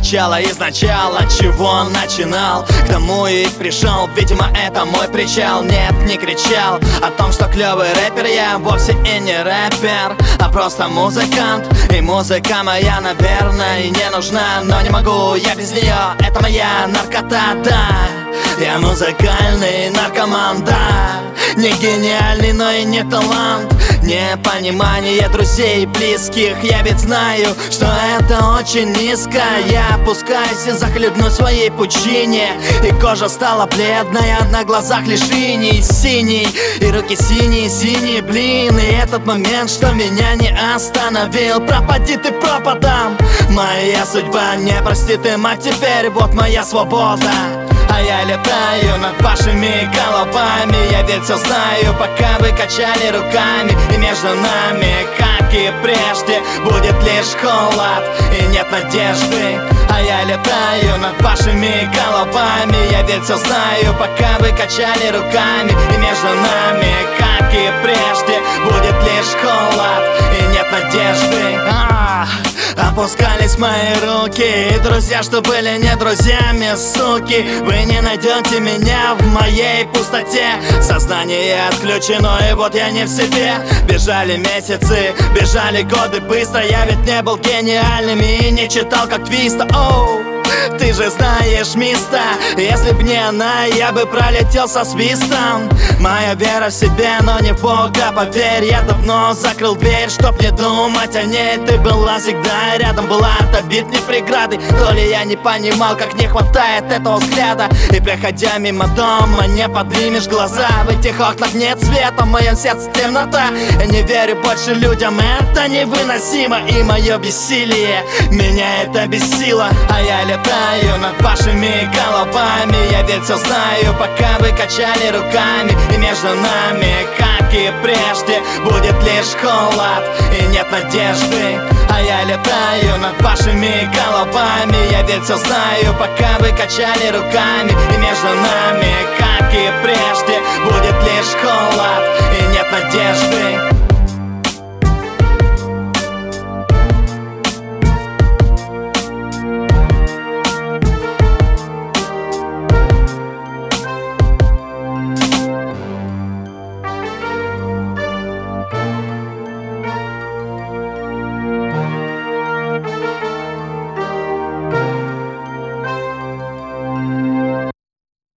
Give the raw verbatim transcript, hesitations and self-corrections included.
начало изначала, чего начинал, к тому и пришел. Видимо, это мой причал. Нет, не кричал о том, что клевый рэпер. Я вовсе и не рэпер, а просто музыкант. И музыка моя, наверное, и не нужна, но не могу я без нее. Это моя наркота, да. Я музыкальный наркоман, да. Не гениальный, но и не талант. Непонимание друзей и близких. Я ведь знаю, что это очень низко. Я опускаюсь и захлебну в своей пучине. И кожа стала бледная, на глазах лишь иней синий. И руки синие-синие, блин. И этот момент, что меня не остановил. Пропади ты пропадом. Моя судьба не простит им, а теперь вот моя свобода. А я летаю над вашими головами. Я ведь все знаю, пока вы качали руками. И между нами, как и прежде, будет лишь холод и нет надежды. А я летаю над вашими головами. Я ведь все знаю, пока вы качали руками. И между нами, как и прежде, будет лишь холод и нет надежды. А-а-а. Опускались мои руки, и друзья, что были не друзьями, суки. Вы не найдете меня в моей пустоте. Сознание отключено, и вот я не в себе. Бежали месяцы, бежали годы быстро. Я ведь не был гениальным и не читал как Твиста. Оу, ты же знаешь, миста, если б не она, я бы пролетел со свистом. Моя вера в себе, но не в Бога, поверь. Я давно закрыл дверь, чтоб не думать о ней. Ты была всегда рядом, была от обид не преградой. То ли я не понимал, как не хватает этого взгляда. И проходя мимо дома, не поднимешь глаза. В этих окнах нет света, в моем сердце темнота. Я не верю больше людям, это невыносимо. И мое бессилие меня это бесило. А я летаю над вашими головами. Я ведь все знаю, пока вы качали руками. И между нами, как и прежде, будет лишь холод и нет надежды. А я летаю над вашими головами. Я ведь все знаю, пока вы качали руками. И между нами, как и прежде, будет лишь холод и нет надежды.